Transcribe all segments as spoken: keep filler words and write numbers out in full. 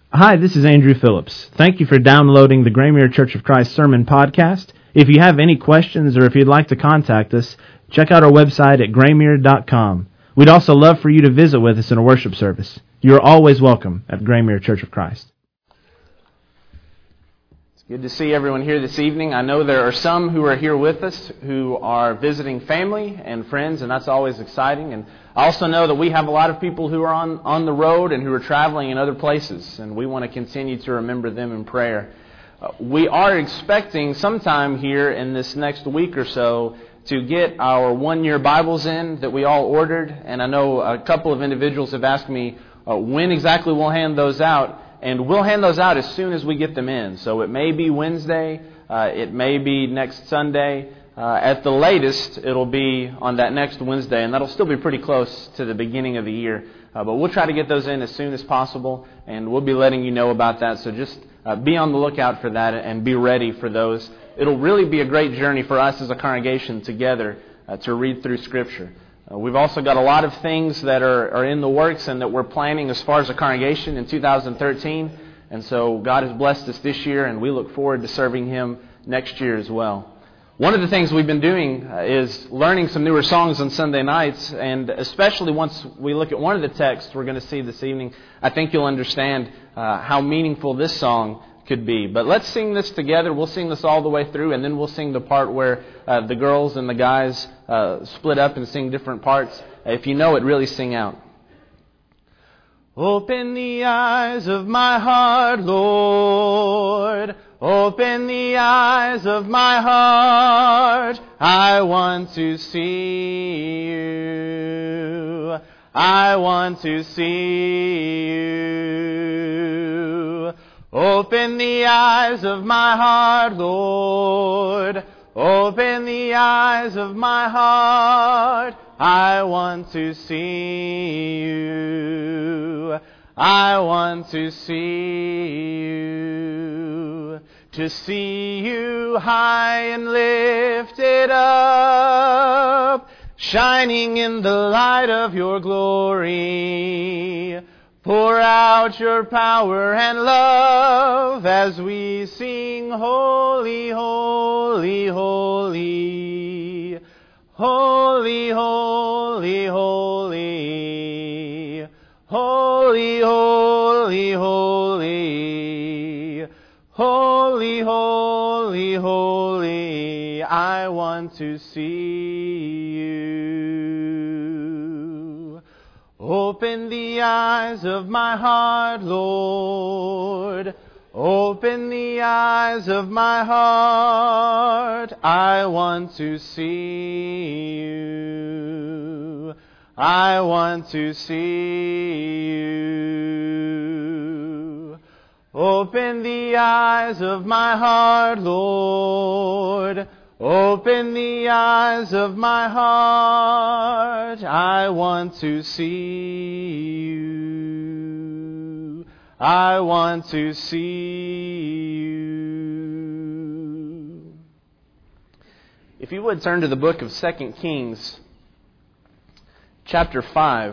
Hi, this is Andrew Phillips. Thank you for downloading the Graymere Church of Christ Sermon Podcast. If you have any questions or if you'd like to contact us, check out our website at graymere dot com. We'd also love for you to visit with us in a worship service. You're always welcome at Graymere Church of Christ. It's good to see everyone here this evening. I know there are some who are here with us who are visiting family and friends, and that's always exciting. And I also know that we have a lot of people who are on, on the road and who are traveling in other places, and we want to continue to remember them in prayer. Uh, we are expecting sometime here in this next week or so to get our one-year Bibles in that we all ordered, and I know a couple of individuals have asked me uh, when exactly we'll hand those out, and we'll hand those out as soon as we get them in. So it may be Wednesday, uh, it may be next Sunday. Uh, at the latest, it'll be on that next Wednesday, and that'll still be pretty close to the beginning of the year. Uh, but we'll try to get those in as soon as possible, and we'll be letting you know about that. So just uh, be on the lookout for that and be ready for those. It'll really be a great journey for us as a congregation together uh, to read through Scripture. Uh, we've also got a lot of things that are, are in the works and that we're planning as far as a congregation in two thousand thirteen. And so God has blessed us this year, and we look forward to serving Him next year as well. One of the things we've been doing is learning some newer songs on Sunday nights, and especially once we look at one of the texts we're going to see this evening, I think you'll understand uh, how meaningful this song could be. But let's sing this together. We'll sing this all the way through, and then we'll sing the part where uh, the girls and the guys uh, split up and sing different parts. If you know it, really sing out. Open the eyes of my heart, Lord. Open the eyes of my heart. I want to see you. I want to see you. Open the eyes of my heart, Lord. Open the eyes of my heart. I want to see you. I want to see you. To see you high and lifted up, shining in the light of your glory. Pour out your power and love as we sing, holy, holy, holy. Holy, holy, holy. Holy, holy, holy. Holy, holy, holy. I want to see you. Open the eyes of my heart, Lord. Open the eyes of my heart. I want to see you. I want to see you. Open the eyes of my heart, Lord. Open the eyes of my heart. I want to see you. I want to see you. If you would turn to the book of Second Kings, chapter five.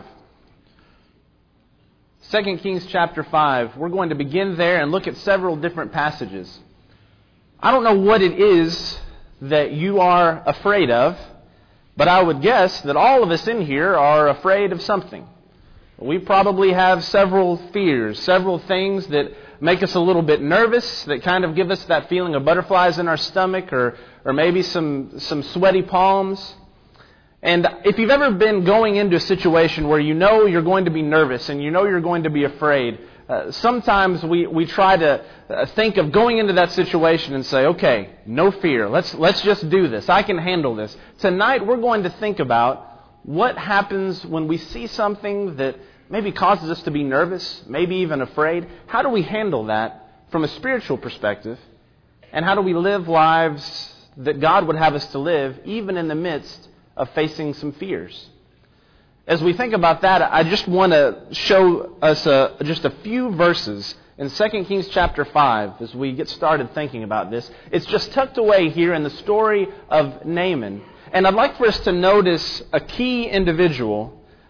Second Kings chapter five. We're going to begin there and look at several different passages. I don't know what it is that you are afraid of, but I would guess that all of us in here are afraid of something. We probably have several fears, several things that make us a little bit nervous, that kind of give us that feeling of butterflies in our stomach, or or maybe some, some sweaty palms. And if you've ever been going into a situation where you know you're going to be nervous and you know you're going to be afraid, uh, sometimes we, we try to uh, think of going into that situation and say, okay, no fear. Let's let's just do this. I can handle this. Tonight we're going to think about what happens when we see something that maybe causes us to be nervous, maybe even afraid. How do we handle that from a spiritual perspective? And how do we live lives that God would have us to live, even in the midst of facing some fears? As we think about that, I just want to show us a, just a few verses in Second Kings chapter five as we get started thinking about this. It's just tucked away here in the story of Naaman. And I'd like for us to notice a key individual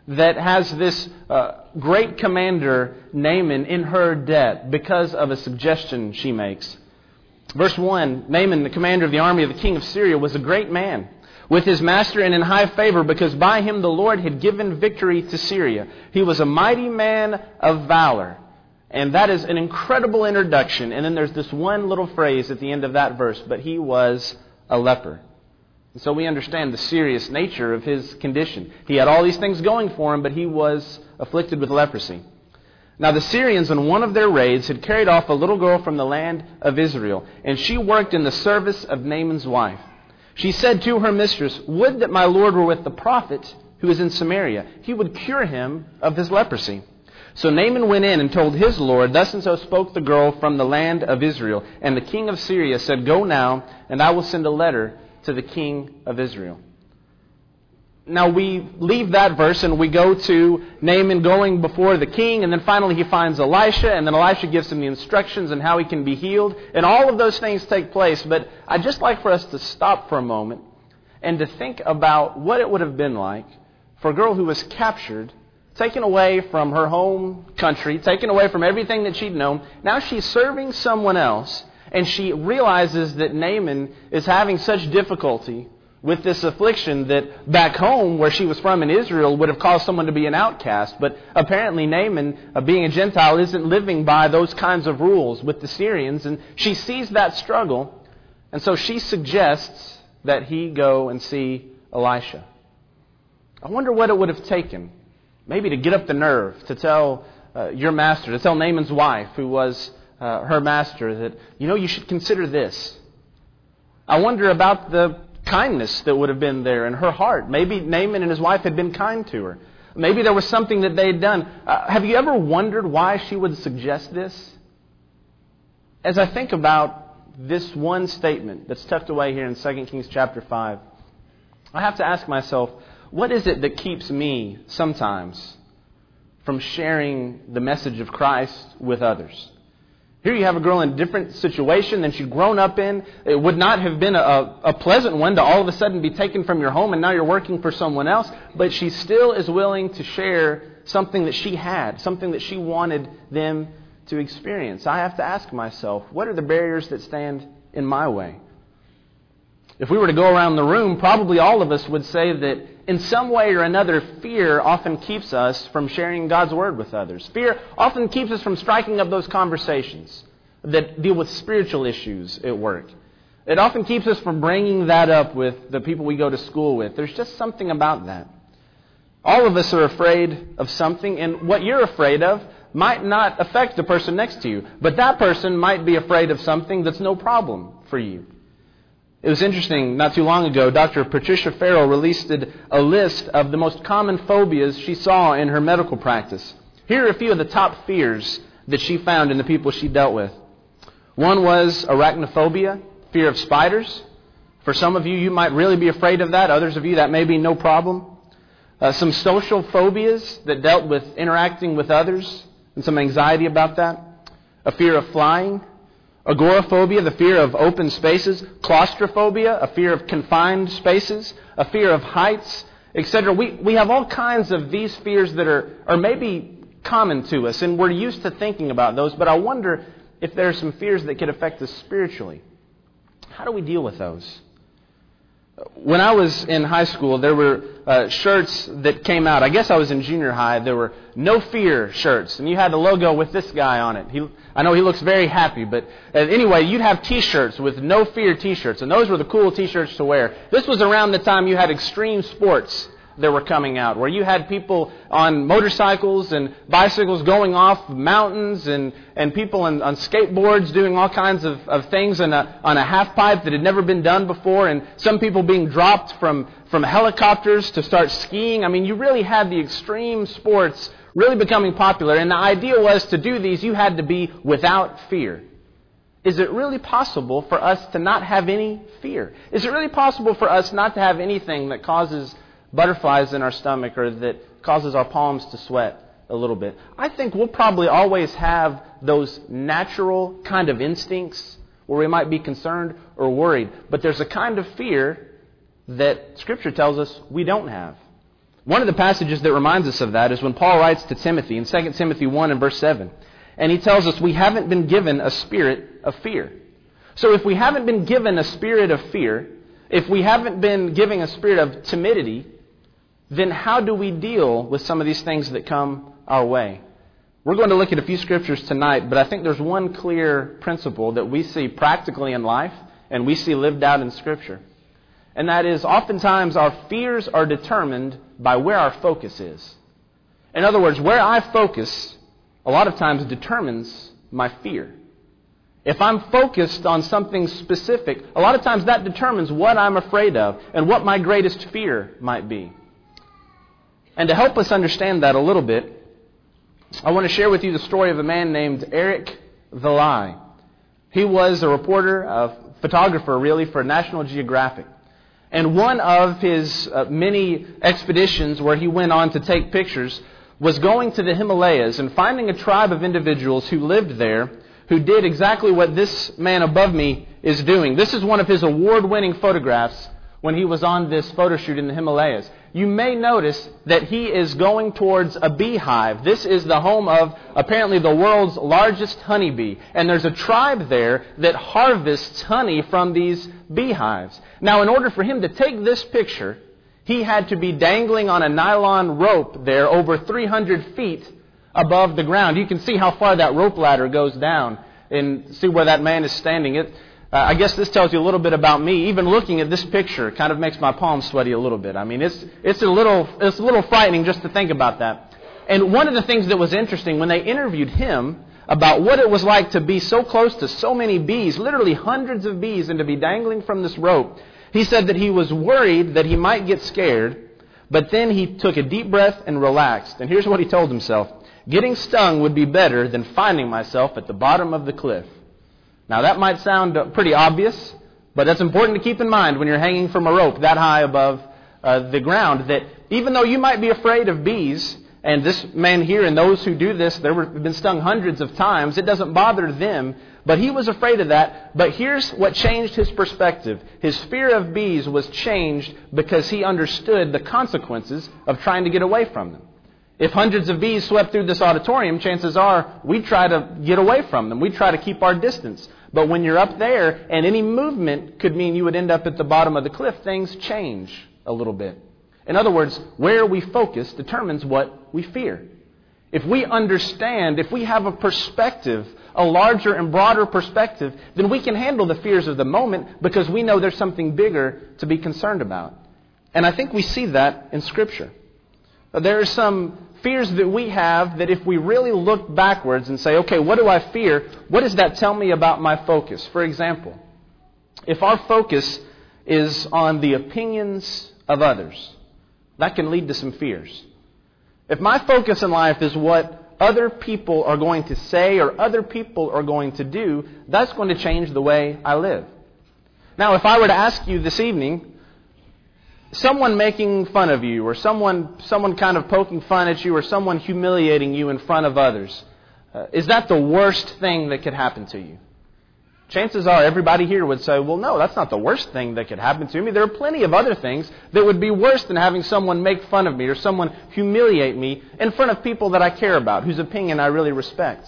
that has this uh, great commander, Naaman, in her debt because of a suggestion she makes. Verse one, Naaman, the commander of the army of the king of Syria, was a great man with his master and in high favor, because by him the Lord had given victory to Syria. He was a mighty man of valor. And that is an incredible introduction. And then there's this one little phrase at the end of that verse, but he was a leper. And so we understand the serious nature of his condition. He had all these things going for him, but he was afflicted with leprosy. Now the Syrians, in one of their raids, had carried off a little girl from the land of Israel, and she worked in the service of Naaman's wife. She said to her mistress, "Would that my Lord were with the prophet who is in Samaria. He would cure him of his leprosy." So Naaman went in and told his Lord, "Thus and so spoke the girl from the land of Israel." And the king of Syria said, "Go now, and I will send a letter to the king of Israel." Now we leave that verse and we go to Naaman going before the king, and then finally he finds Elisha, and then Elisha gives him the instructions on how he can be healed. And all of those things take place, but I'd just like for us to stop for a moment and to think about what it would have been like for a girl who was captured, taken away from her home country, taken away from everything that she'd known. Now she's serving someone else, and she realizes that Naaman is having such difficulty with this affliction that back home, where she was from in Israel, would have caused someone to be an outcast. But apparently Naaman, uh, being a Gentile, isn't living by those kinds of rules with the Syrians. And she sees that struggle, and so she suggests that he go and see Elisha. I wonder what it would have taken, maybe to get up the nerve to tell uh, your master, to tell Naaman's wife, who was uh, her master, that, you know, you should consider this. I wonder about the kindness that would have been there in her heart. Maybe Naaman and his wife had been kind to her. Maybe there was something that they had done. Uh, have you ever wondered why she would suggest this? As I think about this one statement that's tucked away here in Second Kings chapter five, I have to ask myself, what is it that keeps me sometimes from sharing the message of Christ with others? Here you have a girl in a different situation than she'd grown up in. It would not have been a, a pleasant one to all of a sudden be taken from your home and now you're working for someone else. But she still is willing to share something that she had, something that she wanted them to experience. I have to ask myself, what are the barriers that stand in my way? If we were to go around the room, probably all of us would say that in some way or another, fear often keeps us from sharing God's Word with others. Fear often keeps us from striking up those conversations that deal with spiritual issues at work. It often keeps us from bringing that up with the people we go to school with. There's just something about that. All of us are afraid of something, and what you're afraid of might not affect the person next to you, but that person might be afraid of something that's no problem for you. It was interesting, not too long ago, Doctor Patricia Farrell released a list of the most common phobias she saw in her medical practice. Here are a few of the top fears that she found in the people she dealt with. One was arachnophobia, fear of spiders. For some of you, you might really be afraid of that. Others of you, that may be no problem. Uh, some social phobias that dealt with interacting with others and some anxiety about that. A fear of flying. Agoraphobia, the fear of open spaces. Claustrophobia, a fear of confined spaces. A fear of heights, et cetera. We, we have all kinds of these fears that are, are maybe common to us, and we're used to thinking about those, but I wonder if there are some fears that could affect us spiritually. How do we deal with those? When I was in high school, there were uh, shirts that came out. I guess I was in junior high. There were No Fear shirts, and you had the logo with this guy on it. He, I know he looks very happy, but uh, anyway, you'd have T-shirts with No Fear T-shirts, and those were the cool T-shirts to wear. This was around the time you had extreme sports that were coming out, where you had people on motorcycles and bicycles going off mountains, and, and people on, on skateboards doing all kinds of, of things on a, on a half pipe that had never been done before, and some people being dropped from, from helicopters to start skiing. I mean, you really had the extreme sports really becoming popular, and the idea was to do these, you had to be without fear. Is it really possible for us to not have any fear? Is it really possible for us not to have anything that causes butterflies in our stomach or that causes our palms to sweat a little bit? I think we'll probably always have those natural kind of instincts where we might be concerned or worried. But there's a kind of fear that Scripture tells us we don't have. One of the passages that reminds us of that is when Paul writes to Timothy in Second Timothy one and verse seven. And he tells us we haven't been given a spirit of fear. So if we haven't been given a spirit of fear, if we haven't been given a spirit of timidity, then how do we deal with some of these things that come our way? We're going to look at a few scriptures tonight, but I think there's one clear principle that we see practically in life and we see lived out in Scripture. And that is, oftentimes our fears are determined by where our focus is. In other words, where I focus, a lot of times determines my fear. If I'm focused on something specific, a lot of times that determines what I'm afraid of and what my greatest fear might be. And to help us understand that a little bit, I want to share with you the story of a man named Eric Valli. He was a reporter, a photographer really, for National Geographic. And one of his uh, many expeditions where he went on to take pictures was going to the Himalayas and finding a tribe of individuals who lived there who did exactly what this man above me is doing. This is one of his award-winning photographs when he was on this photo shoot in the Himalayas. You may notice that he is going towards a beehive. This is the home of apparently the world's largest honeybee. And there's a tribe there that harvests honey from these beehives. Now, in order for him to take this picture, he had to be dangling on a nylon rope there over three hundred feet above the ground. You can see how far that rope ladder goes down and see where that man is standing. It, uh, I guess this tells you a little bit about me. Even looking at this picture kind of makes my palms sweaty a little bit. I mean, it's it's a little it's a little frightening just to think about that. And one of the things that was interesting when they interviewed him about what it was like to be so close to so many bees, literally hundreds of bees, and to be dangling from this rope, he said that he was worried that he might get scared, but then he took a deep breath and relaxed. And here's what he told himself. Getting stung would be better than finding myself at the bottom of the cliff. Now that might sound pretty obvious, but that's important to keep in mind when you're hanging from a rope that high above uh, the ground, that even though you might be afraid of bees, and this man here and those who do this, they've been stung hundreds of times, it doesn't bother them, but he was afraid of that. But here's what changed his perspective. His fear of bees was changed because he understood the consequences of trying to get away from them. If hundreds of bees swept through this auditorium, chances are we try to get away from them. We try to keep our distance. But when you're up there and any movement could mean you would end up at the bottom of the cliff, things change a little bit. In other words, where we focus determines what we fear. If we understand, if we have a perspective, a larger and broader perspective, then we can handle the fears of the moment because we know there's something bigger to be concerned about. And I think we see that in Scripture. There are some fears that we have that if we really look backwards and say, okay, what do I fear? What does that tell me about my focus? For example, if our focus is on the opinions of others, that can lead to some fears. If my focus in life is what other people are going to say or other people are going to do, that's going to change the way I live. Now, if I were to ask you this evening, someone making fun of you, or someone someone kind of poking fun at you, or someone humiliating you in front of others, uh, is that the worst thing that could happen to you? Chances are everybody here would say, well, no, that's not the worst thing that could happen to me. There are plenty of other things that would be worse than having someone make fun of me or someone humiliate me in front of people that I care about, whose opinion I really respect.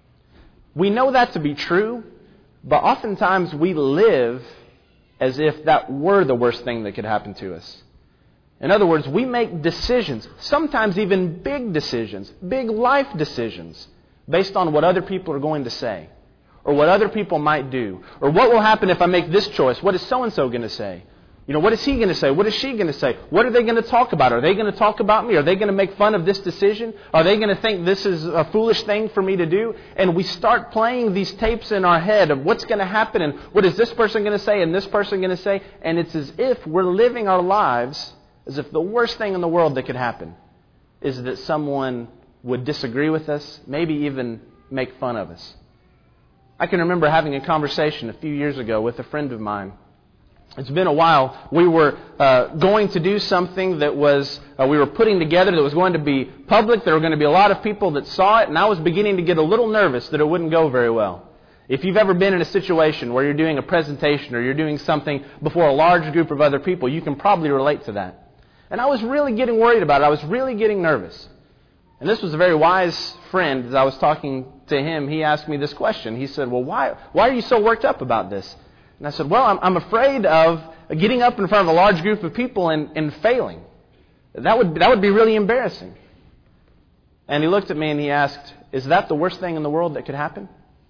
We know that to be true, but oftentimes we live as if that were the worst thing that could happen to us. In other words, we make decisions, sometimes even big decisions, big life decisions, based on what other people are going to say, or what other people might do, or what will happen if I make this choice. What is so-and-so going to say? You know, what is he going to say? What is she going to say? What are they going to talk about? Are they going to talk about me? Are they going to make fun of this decision? Are they going to think this is a foolish thing for me to do? And we start playing these tapes in our head of what's going to happen and what is this person going to say and this person going to say. And it's as if we're living our lives as if the worst thing in the world that could happen is that someone would disagree with us, maybe even make fun of us. I can remember having a conversation a few years ago with a friend of mine. It's been a while. We were uh, going to do something that was, uh, we were putting together that was going to be public. There were going to be a lot of people that saw it, and I was beginning to get a little nervous that it wouldn't go very well. If you've ever been in a situation where you're doing a presentation or you're doing something before a large group of other people, you can probably relate to that. And I was really getting worried about it. I was really getting nervous. And this was a very wise friend. As I was talking to him, he asked me this question. He said, well, why why are you so worked up about this? And I said, well, I'm, I'm afraid of getting up in front of a large group of people and, and failing. That would that would be really embarrassing. And he looked at me and he asked, is that the worst thing in the world that could happen?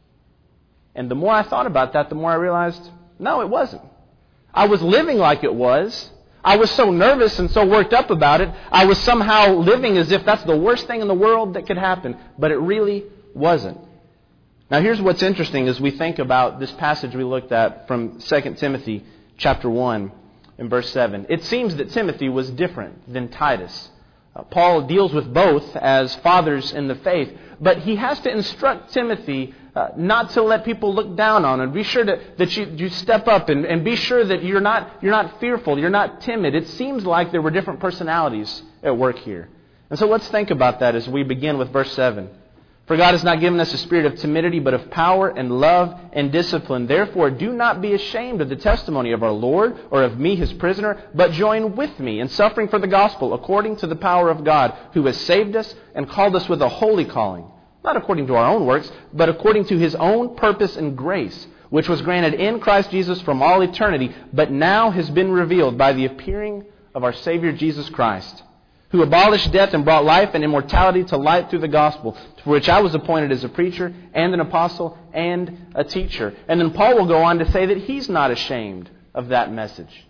And the more I thought about that, the more I realized, no, it wasn't. I was living like it was. I was so nervous and so worked up about it. I was somehow living as if that's the worst thing in the world that could happen. But it really wasn't. Now here's what's interesting as we think about this passage we looked at from Second Timothy chapter one and verse seven. It seems that Timothy was different than Titus. Uh, Paul deals with both as fathers in the faith. But he has to instruct Timothy uh, not to let people look down on him. Be sure to, that you, you step up and, and be sure that you're not, you're not fearful, you're not timid. It seems like there were different personalities at work here. And so let's think about that as we begin with verse seven. For God has not given us a spirit of timidity, but of power and love and discipline. Therefore, do not be ashamed of the testimony of our Lord or of me, his prisoner, but join with me in suffering for the gospel according to the power of God, who has saved us and called us with a holy calling, not according to our own works, but according to his own purpose and grace, which was granted in Christ Jesus from all eternity, but now has been revealed by the appearing of our Savior Jesus Christ, who abolished death and brought life and immortality to light through the gospel, for which I was appointed as a preacher and an apostle and a teacher. And then Paul will go on to say that he's not ashamed of that message.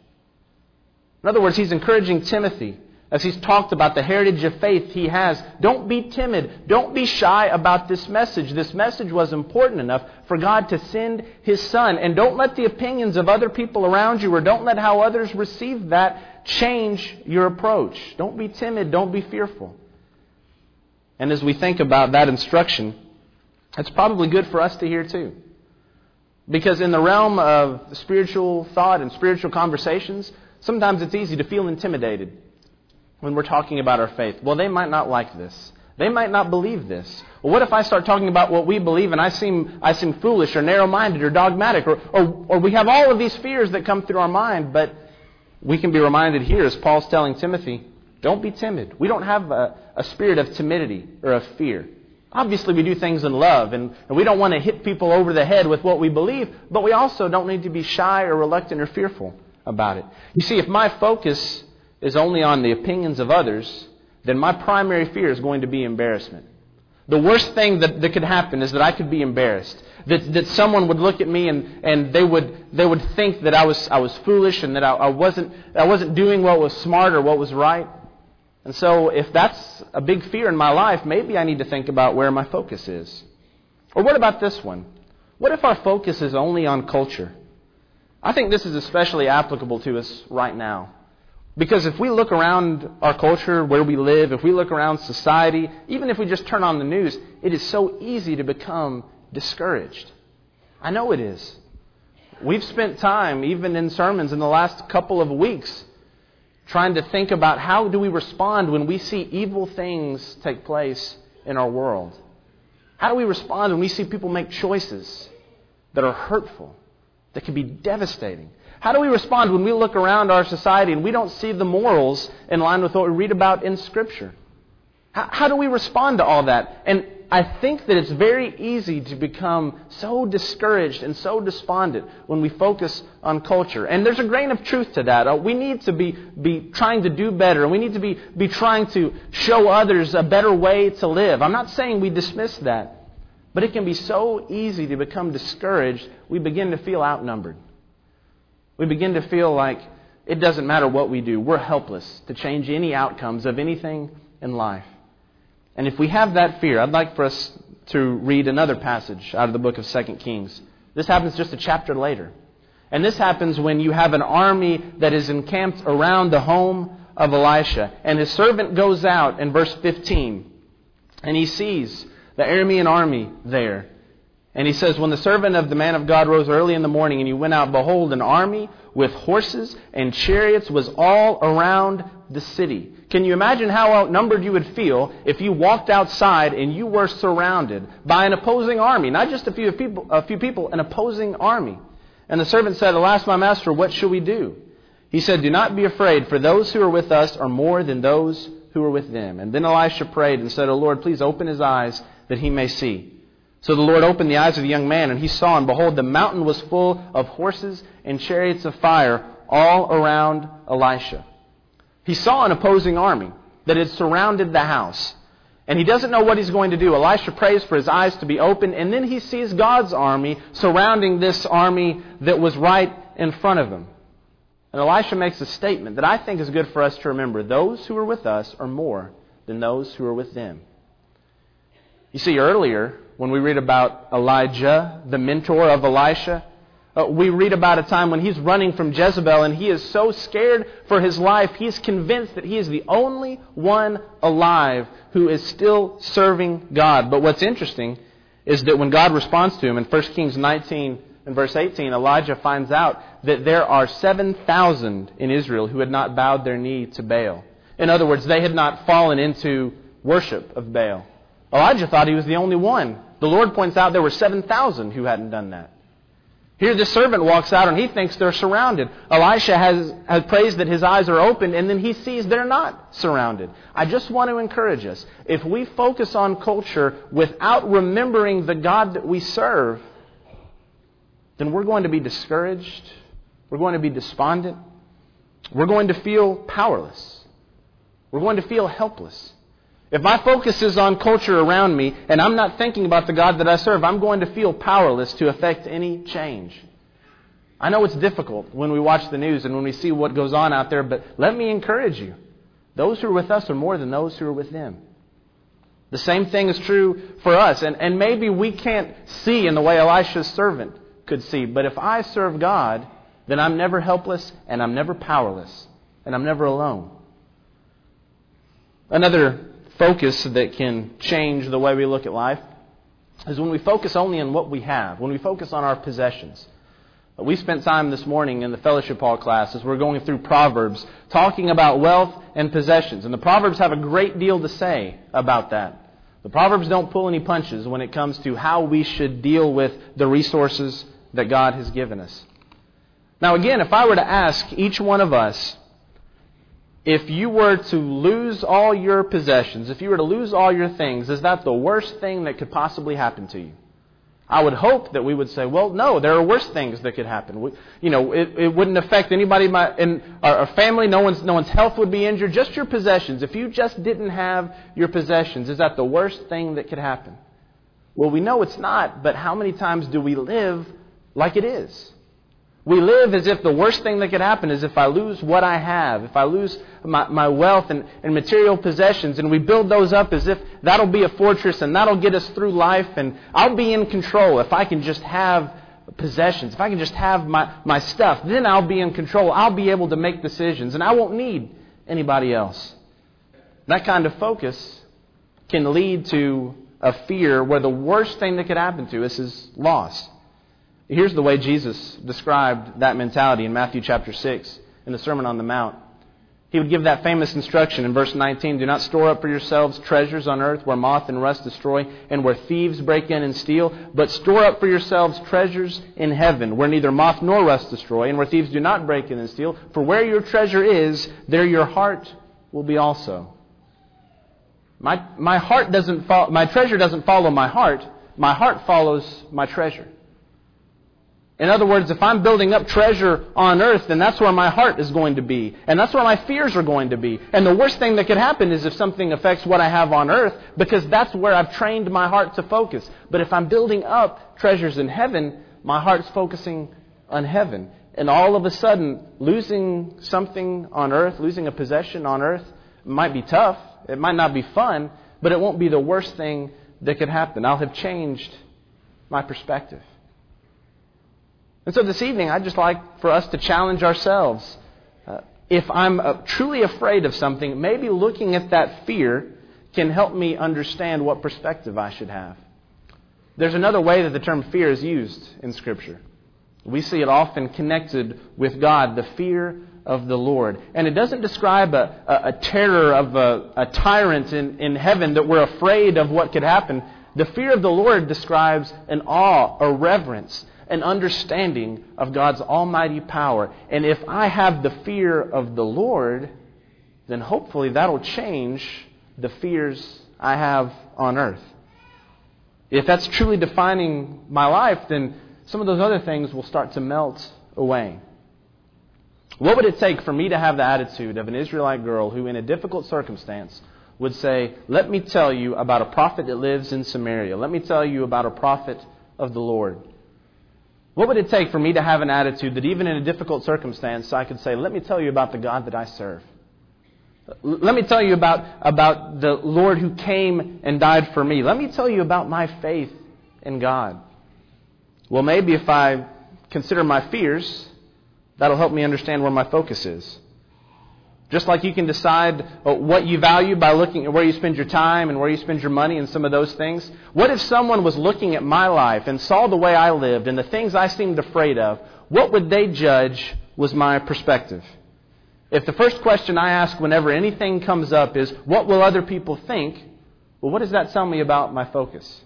In other words, he's encouraging Timothy, as he's talked about the heritage of faith he has, don't be timid, don't be shy about this message. This message was important enough for God to send his Son. And don't let the opinions of other people around you, or don't let how others receive that, change your approach. Don't be timid. Don't be fearful. And as we think about that instruction, it's probably good for us to hear too. Because in the realm of spiritual thought and spiritual conversations, sometimes it's easy to feel intimidated when we're talking about our faith. Well, they might not like this. They might not believe this. Well, what if I start talking about what we believe and I seem I seem foolish or narrow-minded or dogmatic, or, or, or we have all of these fears that come through our mind, but we can be reminded here, as Paul's telling Timothy, don't be timid. We don't have a, a spirit of timidity or of fear. Obviously, we do things in love, and, and we don't want to hit people over the head with what we believe, but we also don't need to be shy or reluctant or fearful about it. You see, if my focus is only on the opinions of others, then my primary fear is going to be embarrassment. The worst thing that, that could happen is that I could be embarrassed. That that someone would look at me and, and they would they would think that I was I was foolish and that I, I wasn't I wasn't doing what was smart or what was right. And so if that's a big fear in my life, maybe I need to think about where my focus is. Or what about this one? What if our focus is only on culture? I think this is especially applicable to us right now. Because if we look around our culture, where we live, if we look around society, even if we just turn on the news, it is so easy to become discouraged. I know it is. We've spent time, even in sermons in the last couple of weeks, trying to think about how do we respond when we see evil things take place in our world. How do we respond when we see people make choices that are hurtful, that can be devastating? How do we respond when we look around our society and we don't see the morals in line with what we read about in Scripture? How, how do we respond to all that? And I think that it's very easy to become so discouraged and so despondent when we focus on culture. And there's a grain of truth to that. Uh, we need to be, be trying to do better. We need to be, be trying to show others a better way to live. I'm not saying we dismiss that. But it can be so easy to become discouraged, we begin to feel outnumbered. We begin to feel like it doesn't matter what we do. We're helpless to change any outcomes of anything in life. And if we have that fear, I'd like for us to read another passage out of the book of Second Kings. This happens just a chapter later. And this happens when you have an army that is encamped around the home of Elisha. And his servant goes out in verse fifteen. And he sees the Aramean army there. And he says, when the servant of the man of God rose early in the morning and he went out, behold, an army with horses and chariots was all around the city. Can you imagine how outnumbered you would feel if you walked outside and you were surrounded by an opposing army? Not just a few people, a few people, an opposing army. And the servant said, alas, my master, what shall we do? He said, "Do not be afraid, for those who are with us are more than those who are with them." And then Elisha prayed and said, "O Lord, please open his eyes that he may see." So the Lord opened the eyes of the young man, and he saw, and behold, the mountain was full of horses and chariots of fire all around Elisha. He saw an opposing army that had surrounded the house. And he doesn't know what he's going to do. Elisha prays for his eyes to be opened, and then he sees God's army surrounding this army that was right in front of him. And Elisha makes a statement that I think is good for us to remember. Those who are with us are more than those who are with them. You see, earlier, when we read about Elijah, the mentor of Elisha, Uh, we read about a time when he's running from Jezebel and he is so scared for his life, he's convinced that he is the only one alive who is still serving God. But what's interesting is that when God responds to him in First Kings nineteen and verse eighteen, Elijah finds out that there are seven thousand in Israel who had not bowed their knee to Baal. In other words, they had not fallen into worship of Baal. Elijah thought he was the only one. The Lord points out there were seven thousand who hadn't done that. Here the servant walks out and he thinks they're surrounded. Elisha has, has praised that his eyes are open, and then he sees they're not surrounded. I just want to encourage us. If we focus on culture without remembering the God that we serve, then we're going to be discouraged. We're going to be despondent. We're going to feel powerless. We're going to feel helpless. If my focus is on culture around me and I'm not thinking about the God that I serve, I'm going to feel powerless to affect any change. I know it's difficult when we watch the news and when we see what goes on out there, but let me encourage you. Those who are with us are more than those who are with them. The same thing is true for us. And, and maybe we can't see in the way Elisha's servant could see, but if I serve God, then I'm never helpless and I'm never powerless and I'm never alone. Another focus that can change the way we look at life is when we focus only on what we have, when we focus on our possessions. We spent time this morning in the fellowship hall class as we're going through Proverbs talking about wealth and possessions. And the Proverbs have a great deal to say about that. The Proverbs don't pull any punches when it comes to how we should deal with the resources that God has given us. Now again, if I were to ask each one of us, if you were to lose all your possessions, if you were to lose all your things, is that the worst thing that could possibly happen to you? I would hope that we would say, well, no, there are worse things that could happen. We, you know, it, it wouldn't affect anybody in, my, in our, our family. No one's, no one's health would be injured. Just your possessions. If you just didn't have your possessions, is that the worst thing that could happen? Well, we know it's not, but how many times do we live like it is? We live as if the worst thing that could happen is if I lose what I have, if I lose my, my wealth and, and material possessions, and we build those up as if that'll be a fortress and that'll get us through life, and I'll be in control if I can just have possessions, if I can just have my, my stuff, then I'll be in control. I'll be able to make decisions, and I won't need anybody else. That kind of focus can lead to a fear where the worst thing that could happen to us is loss. Here's the way Jesus described that mentality in Matthew chapter six in the Sermon on the Mount. He would give that famous instruction in verse nineteen, "Do not store up for yourselves treasures on earth where moth and rust destroy and where thieves break in and steal, but store up for yourselves treasures in heaven where neither moth nor rust destroy and where thieves do not break in and steal. For where your treasure is, there your heart will be also." My, my heart doesn't fo- my treasure doesn't follow my heart. My heart follows my treasure. In other words, if I'm building up treasure on earth, then that's where my heart is going to be. And that's where my fears are going to be. And the worst thing that could happen is if something affects what I have on earth, because that's where I've trained my heart to focus. But if I'm building up treasures in heaven, my heart's focusing on heaven. And all of a sudden, losing something on earth, losing a possession on earth, might be tough. It might not be fun, but it won't be the worst thing that could happen. I'll have changed my perspective. And so this evening, I'd just like for us to challenge ourselves. Uh, if I'm uh, truly afraid of something, maybe looking at that fear can help me understand what perspective I should have. There's another way that the term fear is used in Scripture. We see it often connected with God, the fear of the Lord. And it doesn't describe a, a, a terror of a, a tyrant in, in heaven that we're afraid of what could happen. The fear of the Lord describes an awe, a reverence, an understanding of God's almighty power. And if I have the fear of the Lord, then hopefully that'll change the fears I have on earth. If that's truly defining my life, then some of those other things will start to melt away. What would it take for me to have the attitude of an Israelite girl who in a difficult circumstance would say, let me tell you about a prophet that lives in Samaria. Let me tell you about a prophet of the Lord. What would it take for me to have an attitude that even in a difficult circumstance I could say, let me tell you about the God that I serve. Let me tell you about, about the Lord who came and died for me. Let me tell you about my faith in God. Well, maybe if I consider my fears, that'll help me understand where my focus is. Just like you can decide what you value by looking at where you spend your time and where you spend your money and some of those things. What if someone was looking at my life and saw the way I lived and the things I seemed afraid of? What would they judge was my perspective? If the first question I ask whenever anything comes up is, what will other people think? Well, what does that tell me about my focus?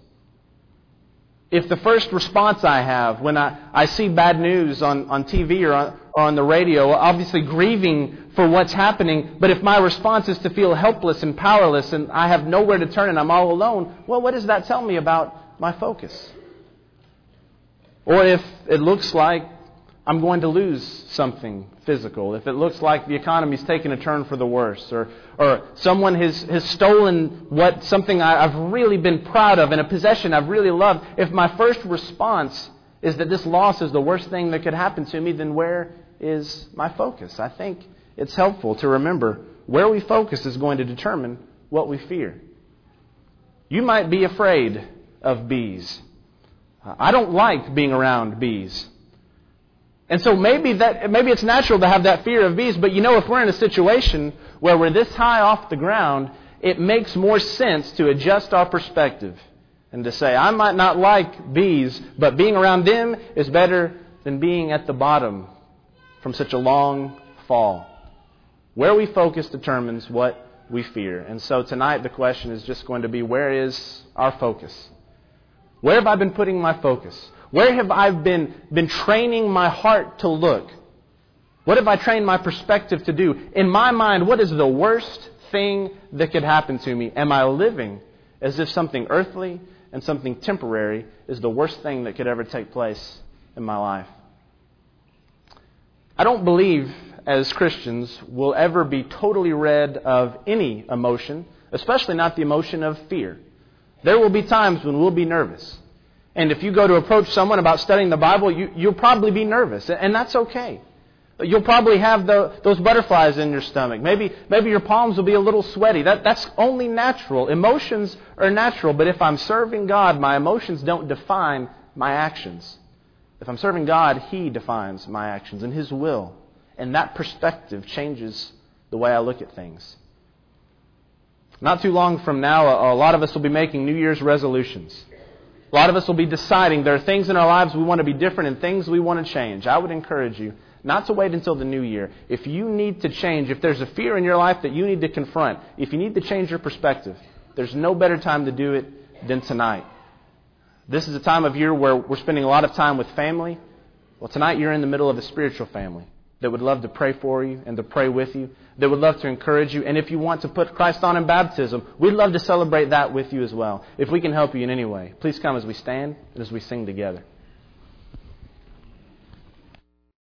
If the first response I have when I, I see bad news on, on T V or on, or on the radio, obviously grieving for what's happening, but if my response is to feel helpless and powerless and I have nowhere to turn and I'm all alone, well, what does that tell me about my focus? Or if it looks like I'm going to lose something physical, if it looks like the economy's taken a turn for the worse, or or someone has, has stolen what something I, I've really been proud of and a possession I've really loved, if my first response is that this loss is the worst thing that could happen to me, then where is my focus? I think it's helpful to remember where we focus is going to determine what we fear. You might be afraid of bees. I don't like being around bees. And so maybe that maybe it's natural to have that fear of bees, but you know, if we're in a situation where we're this high off the ground, it makes more sense to adjust our perspective and to say, I might not like bees, but being around them is better than being at the bottom from such a long fall. Where we focus determines what we fear. And so tonight the question is just going to be, where is our focus? Where have I been putting my focus? Where have I been, been training my heart to look? What have I trained my perspective to do? In my mind, what is the worst thing that could happen to me? Am I living as if something earthly and something temporary is the worst thing that could ever take place in my life? I don't believe as Christians we'll ever be totally rid of any emotion, especially not the emotion of fear. There will be times when we'll be nervous. And if you go to approach someone about studying the Bible, you, you'll probably be nervous. And that's okay. You'll probably have the, those butterflies in your stomach. Maybe maybe your palms will be a little sweaty. That, that's only natural. Emotions are natural. But if I'm serving God, my emotions don't define my actions. If I'm serving God, He defines my actions and His will. And that perspective changes the way I look at things. Not too long from now, a, a lot of us will be making New Year's resolutions. A lot of us will be deciding there are things in our lives we want to be different and things we want to change. I would encourage you not to wait until the new year. If you need to change, if there's a fear in your life that you need to confront, if you need to change your perspective, there's no better time to do it than tonight. This is a time of year where we're spending a lot of time with family. Well, tonight you're in the middle of a spiritual family that would love to pray for you and to pray with you, that would love to encourage you. And if you want to put Christ on in baptism, we'd love to celebrate that with you as well. If we can help you in any way, please come as we stand and as we sing together.